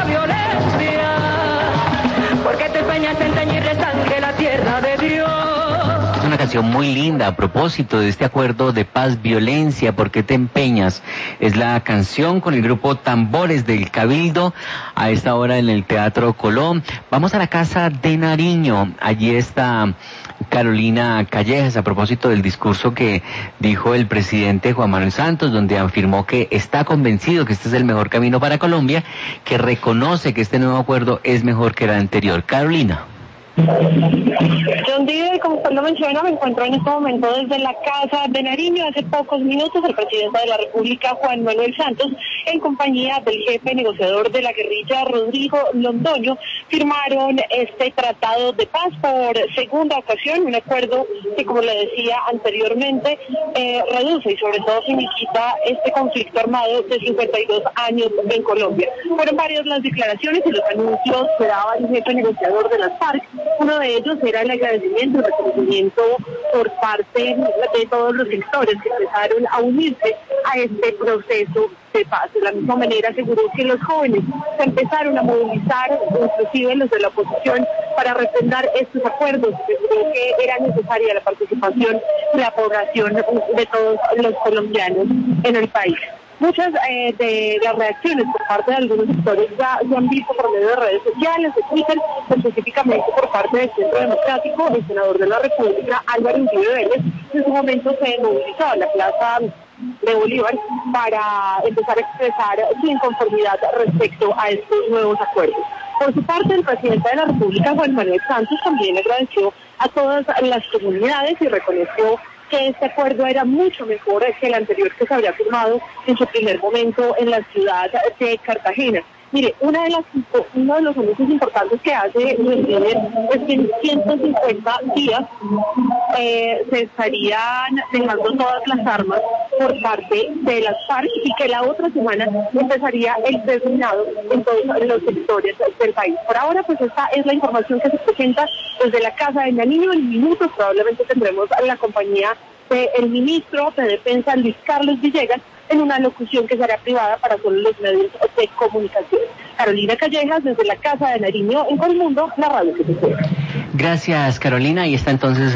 violencia, porque te empeñas en teñir de sangre la tierra de Dios. Es una canción muy linda a propósito de este acuerdo de paz, violencia, ¿por qué te empeñas? Es la canción con el grupo Tambores del Cabildo a esta hora en el Teatro Colón. Vamos a la Casa de Nariño, allí está Carolina Callejas a propósito del discurso que dijo el presidente Juan Manuel Santos, donde afirmó que está convencido que este es el mejor camino para Colombia, que reconoce que este nuevo acuerdo es mejor que el anterior. Carolina. John Díaz, como usted lo menciona, me encuentro en este momento desde la Casa de Nariño. Hace pocos minutos el presidente de la República, Juan Manuel Santos, en compañía del jefe negociador de la guerrilla, Rodrigo Londoño, firmaron este tratado de paz por segunda ocasión, un acuerdo que, como le decía anteriormente, reduce y sobre todo finiquita este conflicto armado de 52 años en Colombia. Fueron varias las declaraciones y los anuncios que daba el jefe negociador de las FARC. Uno de ellos era el agradecimiento, el reconocimiento por parte de todos los sectores que empezaron a unirse a este proceso de paz. De la misma manera aseguró que los jóvenes se empezaron a movilizar, inclusive los de la oposición, para refrendar estos acuerdos. Aseguró que era necesaria la participación de la población de todos los colombianos en el país. Muchas de las reacciones por parte de algunos sectores ya se han visto por medio de redes sociales, de Twitter, específicamente por parte del Centro Democrático. El senador de la República, Álvaro Uribe Vélez, en su momento se movilizó a la plaza de Bolívar para empezar a expresar su inconformidad respecto a estos nuevos acuerdos. Por su parte, el presidente de la República, Juan Manuel Santos, también agradeció a todas las comunidades y reconoció que este acuerdo era mucho mejor que el anterior que se había firmado en su primer momento en la ciudad de Cartagena. Mire, uno de los anuncios importantes que hace el líder es que en 150 días se estarían dejando todas las armas por parte de las FARC y que la otra semana empezaría el desminado en todos los sectores del país. Por ahora, pues esta es la información que se presenta desde la Casa de Nariño. En minutos probablemente tendremos la compañía del ministro de Defensa, Luis Carlos Villegas, en una locución que será privada para solo los medios de comunicación. Carolina Callejas, desde la Casa de Nariño, en Colmundo, la radio que se escucha. Gracias, Carolina, y está entonces